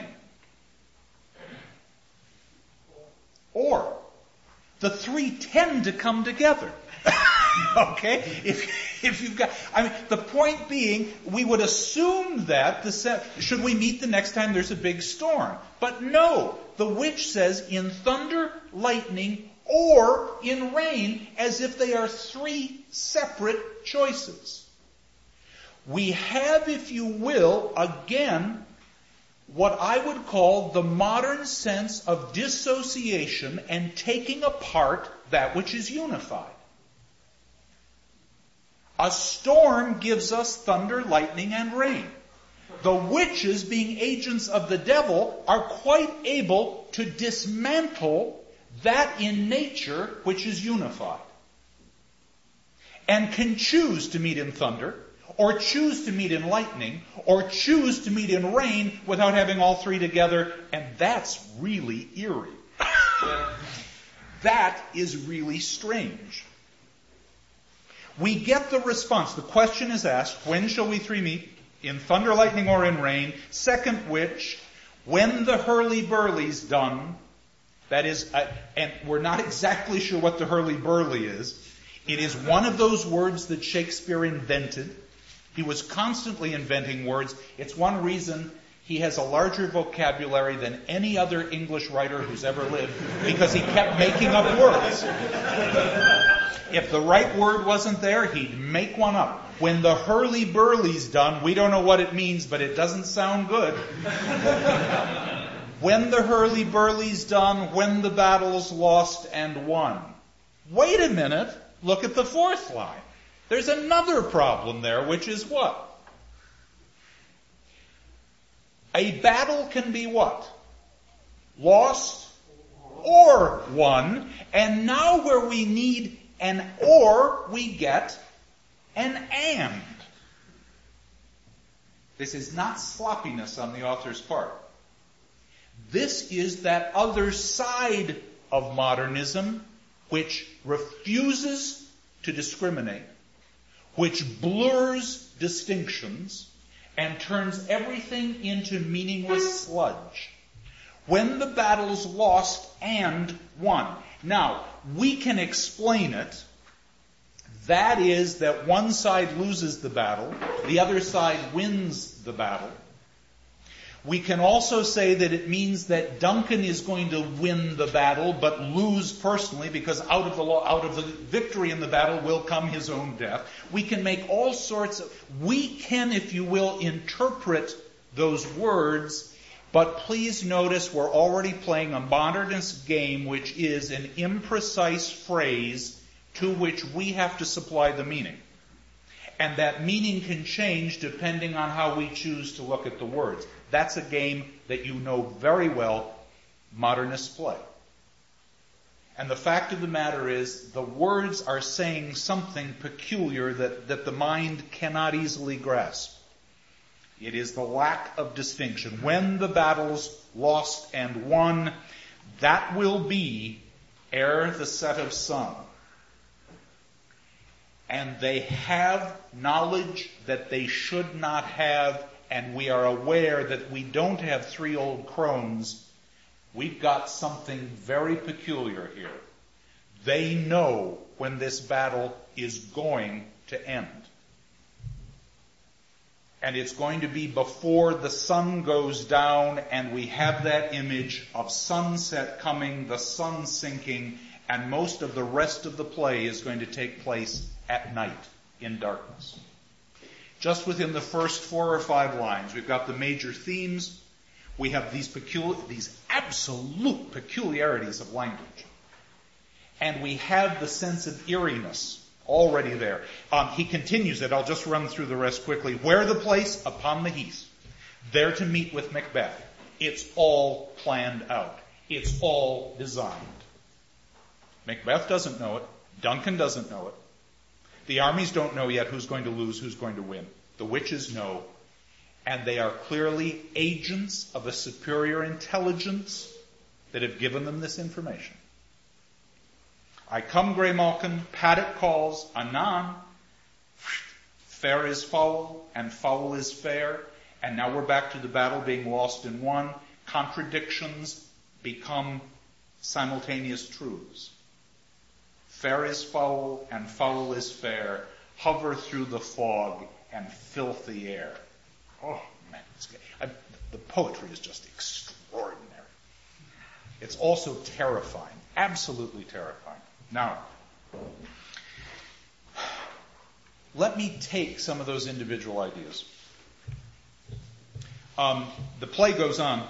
Or. The three tend to come together. Okay? If you've got, the point being, we would assume that should we meet the next time there's a big storm? But no, the witch says in thunder, lightning, or in rain, as if they are three separate choices. We have, if you will, again, what I would call the modern sense of dissociation and taking apart that which is unified. A storm gives us thunder, lightning, and rain. The witches, being agents of the devil, are quite able to dismantle that in nature which is unified. And can choose to meet in thunder, or choose to meet in lightning, or choose to meet in rain without having all three together, and that's really eerie. That is really strange. We get the response. The question is asked, when shall we three meet? In thunder, lightning, or in rain? Second witch, when the hurly-burly's done. That is, and we're not exactly sure what the hurly-burly is. It is one of those words that Shakespeare invented. He was constantly inventing words. It's one reason he has a larger vocabulary than any other English writer who's ever lived, because he kept making up words. If the right word wasn't there, he'd make one up. When the hurly-burly's done, we don't know what it means, but it doesn't sound good. When the hurly-burly's done, when the battle's lost and won. Wait a minute, look at the fourth line. There's another problem there, which is what? A battle can be what? Lost or won. And now where we need an or, we get an and. This is not sloppiness on the author's part. This is that other side of modernism which refuses to discriminate, which blurs distinctions, and turns everything into meaningless sludge. When the battle's lost and won. Now, we can explain it. That is that one side loses the battle, the other side wins the battle. We can also say that it means that Duncan is going to win the battle, but lose personally, because out of the victory in the battle will come his own death. We can make all sorts of, we can, if you will, interpret those words, but please notice we're already playing a modernist game, which is an imprecise phrase to which we have to supply the meaning. And that meaning can change depending on how we choose to look at the words. That's a game that you know very well modernists play. And the fact of the matter is, the words are saying something peculiar that the mind cannot easily grasp. It is the lack of distinction. When the battle's lost and won, that will be ere the set of sun. and they have knowledge that they should not have, and we are aware that we don't have 3 old crones, we've got something very peculiar here. They know when this battle is going to end. And it's going to be before the sun goes down, and we have that image of sunset coming, the sun sinking, and most of the rest of the play is going to take place at night in darkness. Just within the first 4 or 5 lines, we've got the major themes. We have these absolute peculiarities of language. And we have the sense of eeriness already there. He continues it. I'll just run through the rest quickly. Where the place? Upon the heath. There to meet with Macbeth. It's all planned out. It's all designed. Macbeth doesn't know it. Duncan doesn't know it. The armies don't know yet who's going to lose, who's going to win. The witches know. And they are clearly agents of a superior intelligence that have given them this information. I come, Grey Malkin, Paddock calls, anon. Fair is foul, and foul is fair. And now we're back to the battle being lost in one. Contradictions become simultaneous truths. Fair is foul, and foul is fair. Hover through the fog and filthy air. Oh, man. The poetry is just extraordinary. It's also terrifying. Absolutely terrifying. Now, let me take some of those individual ideas. The play goes on,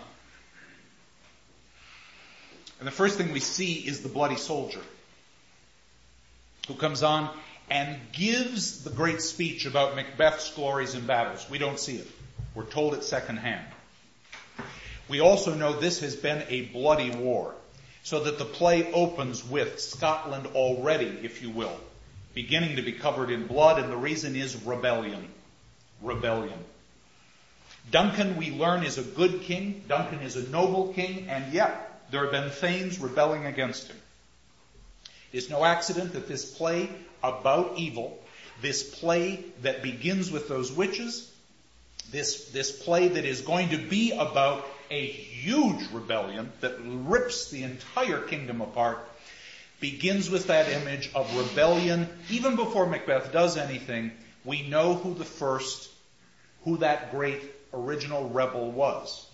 and the first thing we see is the bloody soldier who comes on and gives the great speech about Macbeth's glories in battles. We don't see it. We're told it secondhand. We also know this has been a bloody war, so that the play opens with Scotland already, if you will, beginning to be covered in blood, and the reason is rebellion. Rebellion. Duncan, we learn, is a good king. Duncan is a noble king, and yet there have been thanes rebelling against him. It's no accident that this play about evil, this play that begins with those witches, this play that is going to be about a huge rebellion that rips the entire kingdom apart, begins with that image of rebellion. Even before Macbeth does anything, we know who that great original rebel was.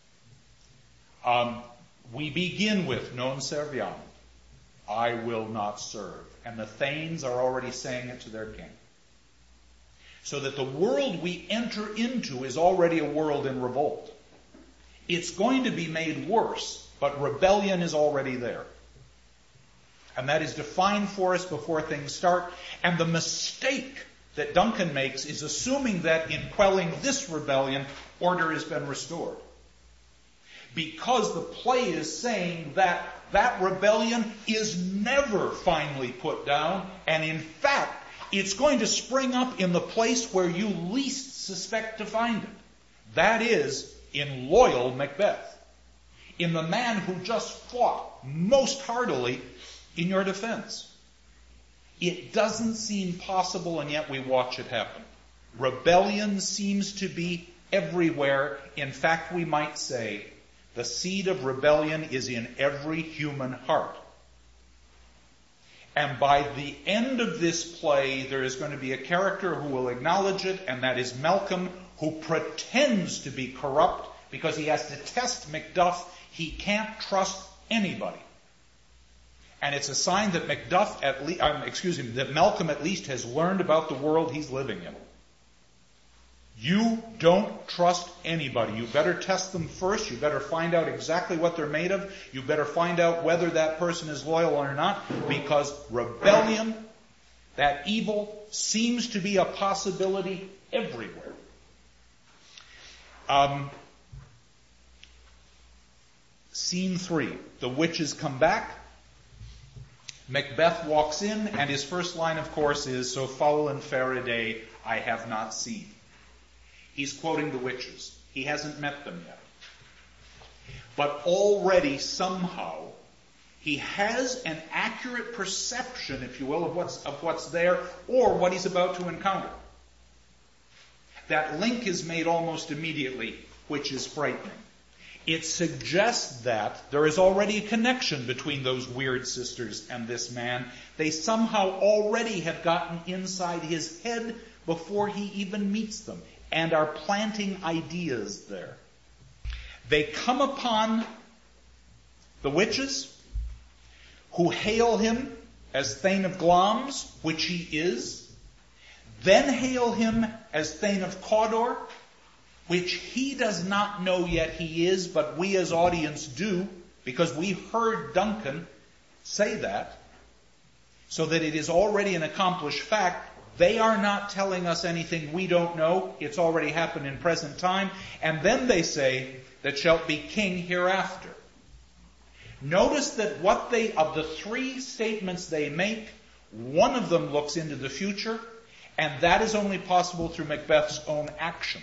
We begin with non serviam, I will not serve. And the thanes are already saying it to their king. So that the world we enter into is already a world in revolt. It's going to be made worse, but rebellion is already there. And that is defined for us before things start. And the mistake that Duncan makes is assuming that in quelling this rebellion, order has been restored. Because the play is saying that that rebellion is never finally put down, and in fact, it's going to spring up in the place where you least suspect to find it. That is, in loyal Macbeth. In the man who just fought most heartily in your defense. It doesn't seem possible, and yet we watch it happen. Rebellion seems to be everywhere. In fact, we might say the seed of rebellion is in every human heart. And by the end of this play, there is going to be a character who will acknowledge it, and that is Malcolm, who pretends to be corrupt because he has to test Macduff. He can't trust anybody. And it's a sign that that Malcolm at least has learned about the world he's living in. You don't trust anybody. You better test them first. You better find out exactly what they're made of. You better find out whether that person is loyal or not, because rebellion, that evil, seems to be a possibility everywhere. Scene 3. The witches come back. Macbeth walks in, and his first line, of course, is, "So foul and fair a day I have not seen." He's quoting the witches. He hasn't met them yet. But already, somehow, He has an accurate perception, if you will, of what's there or what he's about to encounter. That link is made almost immediately, which is frightening. It suggests that there is already a connection between those weird sisters and this man. They somehow already have gotten inside his head before he even meets them and are planting ideas there. They come upon the witches who hail him as Thane of Glamis, which he is, then hail him as Thane of Cawdor, which he does not know yet he is, but we as audience do, because we heard Duncan say that, so that it is already an accomplished fact. They are not telling us anything we don't know. It's already happened in present time. And then they say, that shalt be king hereafter. Notice that of the three statements they make, one of them looks into the future, and that is only possible through Macbeth's own action.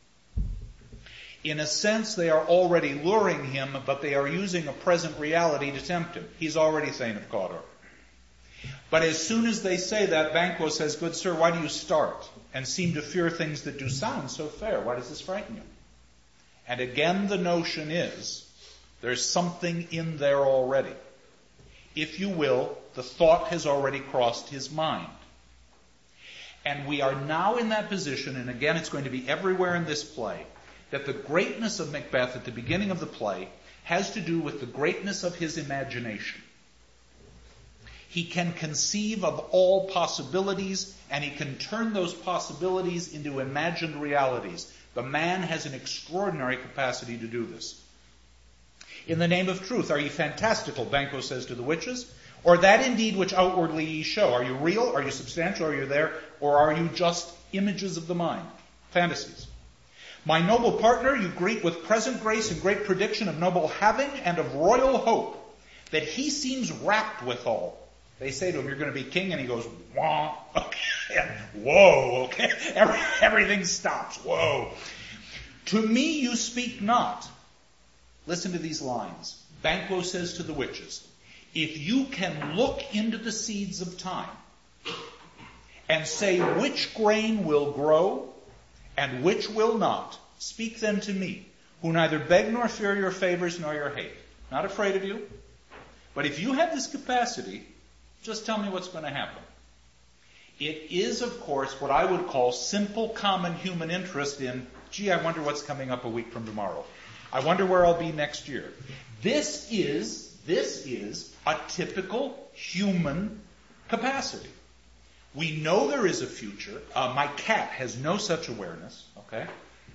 In a sense, they are already luring him, but they are using a present reality to tempt him. He's already Thane of Cawdor. But as soon as they say that, Banquo says, "Good sir, why do you start and seem to fear things that do sound so fair? Why does this frighten you?" And again, the notion is, there's something in there already. If you will, the thought has already crossed his mind. And we are now in that position, and again, it's going to be everywhere in this play, that the greatness of Macbeth at the beginning of the play has to do with the greatness of his imagination. He can conceive of all possibilities, and he can turn those possibilities into imagined realities. The man has an extraordinary capacity to do this. "In the name of truth, are ye fantastical," Banquo says to the witches, "or that indeed which outwardly ye show? Are you real? Are you substantial? Are you there? Or are you just images of the mind, fantasies? My noble partner you greet with present grace and great prediction of noble having and of royal hope, that he seems rapt withal." They say to him, "You're going to be king," and he goes, "Wah, okay, whoa, okay." Everything stops, whoa. "To me you speak not." Listen to these lines. Banquo says to the witches, "If you can look into the seeds of time and say which grain will grow and which will not, speak then to me, who neither beg nor fear your favors nor your hate." Not afraid of you. But if you have this capacity, just tell me what's going to happen. It is, of course, what I would call simple common human interest in, gee, I wonder what's coming up a week from tomorrow. I wonder where I'll be next year. This is a typical human capacity. We know there is a future. My cat has no such awareness, okay?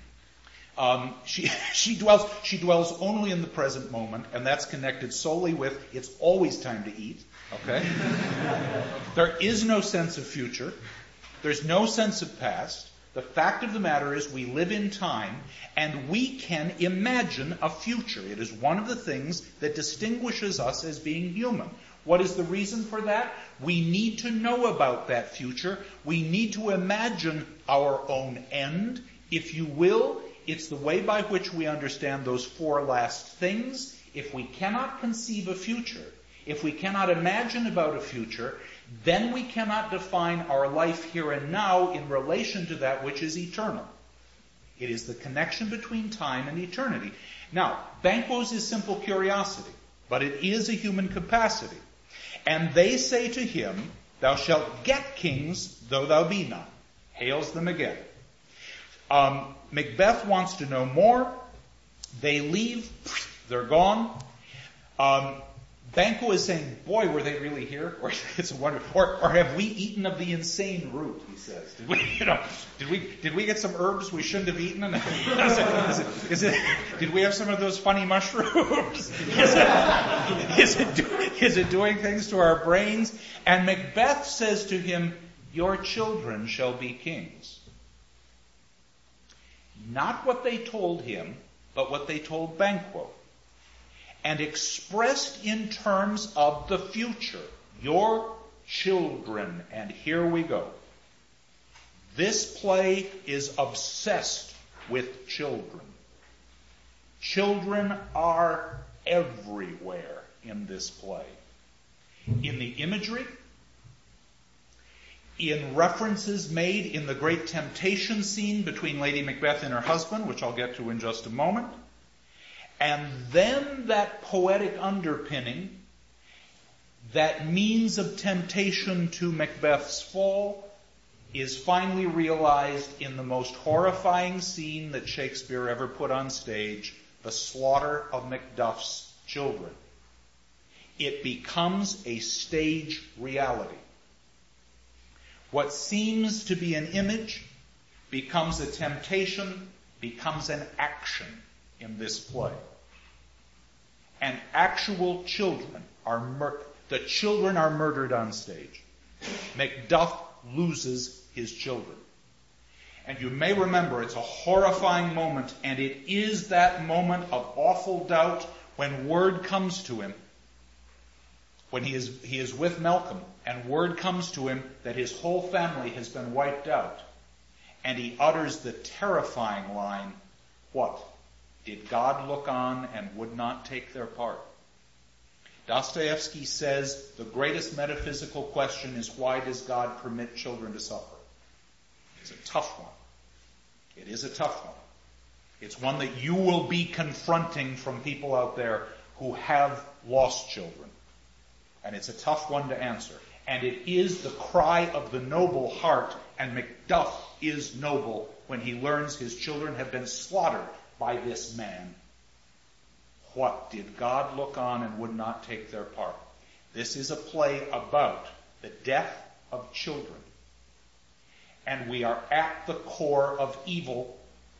She dwells only in the present moment, and that's connected solely with it's always time to eat, okay? There is no sense of future. There's no sense of past. The fact of the matter is we live in time, and we can imagine a future. It is one of the things that distinguishes us as being human. What is the reason for that? We need to know about that future. We need to imagine our own end, if you will. It's the way by which we understand those four last things. If we cannot conceive a future, if we cannot imagine about a future, then we cannot define our life here and now in relation to that which is eternal. It is the connection between time and eternity. Now, Banquo's is simple curiosity, but it is a human capacity. And they say to him, "Thou shalt get kings, though thou be none." Hails them again. Macbeth wants to know more. They leave. They're gone. Banquo is saying, boy, were they really here? Or it's a wonder. Or have we eaten of the insane root? He says. Did we get some herbs we shouldn't have eaten? Did we have some of those funny mushrooms? Is it doing things to our brains? And Macbeth says to him, "Your children shall be kings." Not what they told him, but what they told Banquo. And expressed in terms of the future. Your children. And here we go. This play is obsessed with children. Children are everywhere in this play. in the imagery, in references made in the great temptation scene between Lady Macbeth and her husband, which I'll get to in just a moment, and then that poetic underpinning, that means of temptation to Macbeth's fall, is finally realized in the most horrifying scene that Shakespeare ever put on stage, the slaughter of Macduff's children. It becomes a stage reality. What seems to be an image becomes a temptation, becomes an action in this play. And actual children the children are murdered on stage. Macduff loses his children. And you may remember it's a horrifying moment, and it is that moment of awful doubt when word comes to him, when he is with Malcolm, and word comes to him that his whole family has been wiped out. And he utters the terrifying line, what? Did God look on and would not take their part? Dostoevsky says the greatest metaphysical question is, why does God permit children to suffer? It's a tough one. It is a tough one. It's one that you will be confronting from people out there who have lost children. And it's a tough one to answer. And it is the cry of the noble heart, and Macduff is noble when he learns his children have been slaughtered by this man. What? Did God look on and would not take their part? This is a play about the death of children. And we are at the core of evil,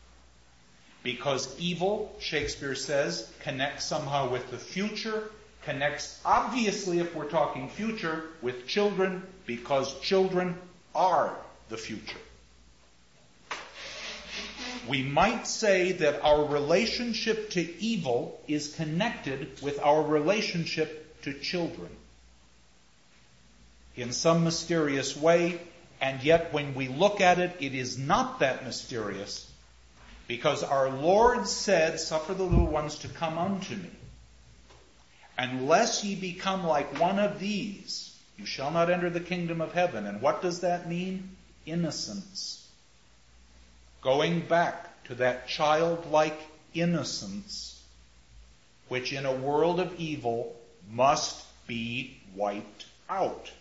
because evil, Shakespeare says, connects somehow with the future, connects obviously, if we're talking future, with children, because children are the future. We might say that our relationship to evil is connected with our relationship to children in some mysterious way, and yet when we look at it, it is not that mysterious, because our Lord said, "Suffer the little ones to come unto me. Unless ye become like one of these, you shall not enter the kingdom of heaven." And what does that mean? Innocence. Going back to that childlike innocence, which in a world of evil must be wiped out.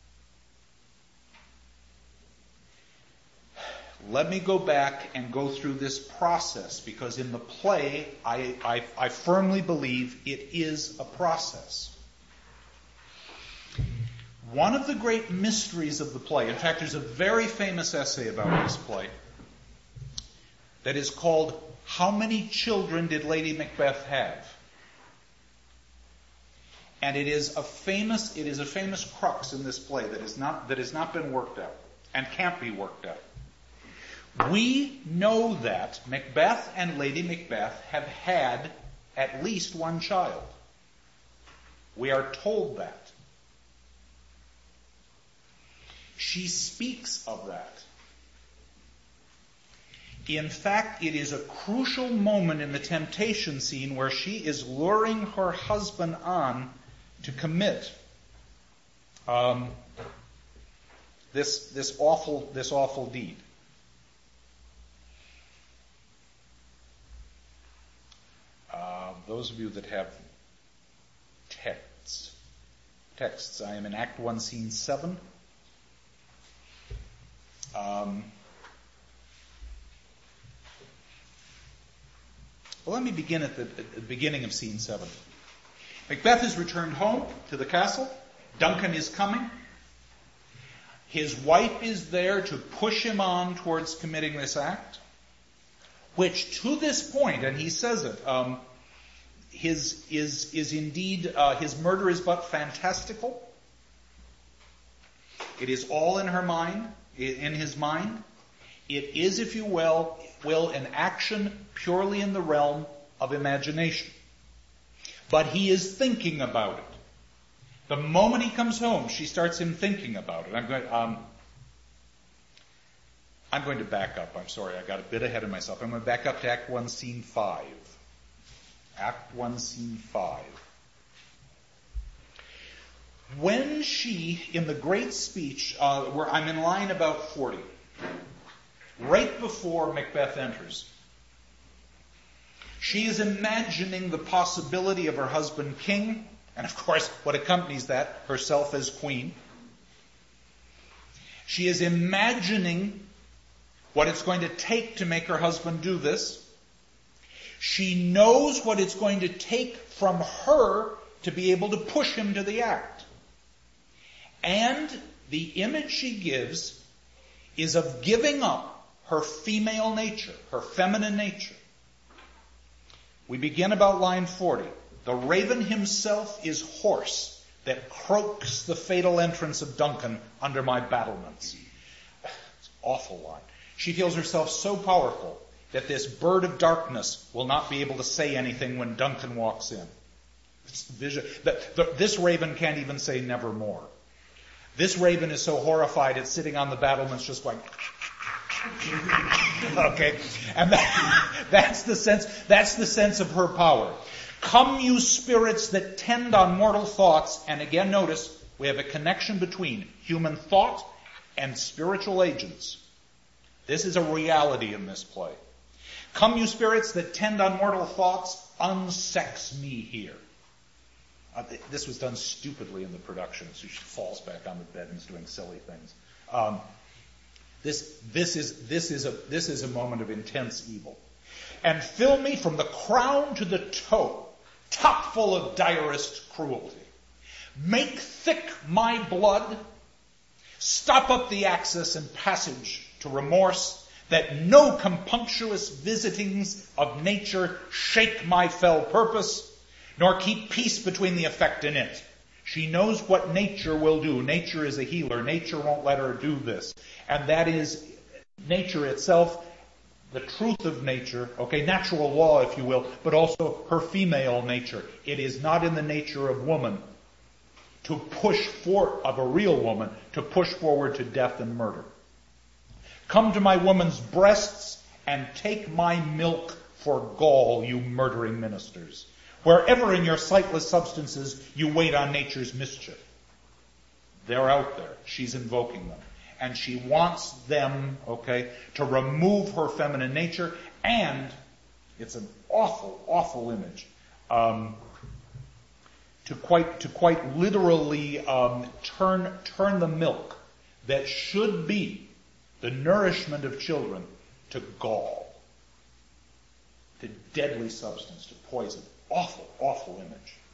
Let me go back and go through this process, because in the play, I firmly believe it is a process. One of the great mysteries of the play, in fact, there's a very famous essay about this play that is called, "How Many Children Did Lady Macbeth Have?" And it is a famous crux in this play that has not been worked out and can't be worked out. We know that Macbeth and Lady Macbeth have had at least one child. We are told that. She speaks of that. In fact, it is a crucial moment in the temptation scene where she is luring her husband on to commit this awful deed. Those of you that have texts, I am in Act 1, Scene 7. Well, let me begin at the beginning of Scene 7. Macbeth has returned home to the castle. Duncan is coming. His wife is there to push him on towards committing this act, which to this point, and he says it, is indeed, his murder is but fantastical. It is all in her mind, in his mind. It is, if you will, an action purely in the realm of imagination. But he is thinking about it. The moment he comes home, she starts him thinking about it. I'm going to back up. I'm sorry, I got a bit ahead of myself. I'm going to back up to Act 1, Scene 5. Act 1, Scene 5. When she, in the great speech, where I'm in line about 40, right before Macbeth enters, she is imagining the possibility of her husband king, and of course, what accompanies that, herself as queen. She is imagining what it's going to take to make her husband do this. She knows what it's going to take from her to be able to push him to the act. And the image she gives is of giving up her female nature, her feminine nature. We begin about line 40. The raven himself is hoarse that croaks the fatal entrance of Duncan under my battlements. It's an awful line. She feels herself so powerful that this bird of darkness will not be able to say anything when Duncan walks in. It's the vision. This raven can't even say nevermore. This raven is so horrified it's sitting on the battlements just going, okay? And that's the sense of her power. Come, you spirits that tend on mortal thoughts, and again notice we have a connection between human thought and spiritual agents. This is a reality in this play. Come, you spirits that tend on mortal thoughts, unsex me here. This was done stupidly in the production, so she falls back on the bed and is doing silly things. This is a moment of intense evil. And fill me from the crown to the toe, top full of direst cruelty. Make thick my blood, stop up the access and passage to remorse, that no compunctious visitings of nature shake my fell purpose, nor keep peace between the effect and it. She knows what nature will do. Nature is a healer. Nature won't let her do this. And that is nature itself, the truth of nature, okay, natural law, if you will, but also her female nature. It is not in the nature of woman to push of a real woman, to push forward to death and murder. Come to my woman's breasts and take my milk for gall, you murdering ministers. Wherever in your sightless substances you wait on nature's mischief. They're out there. She's invoking them. And she wants them, okay, to remove her feminine nature, and it's an awful, awful image, to quite literally turn the milk that should be the nourishment of children to gall, to deadly substance, to poison. Awful, awful image.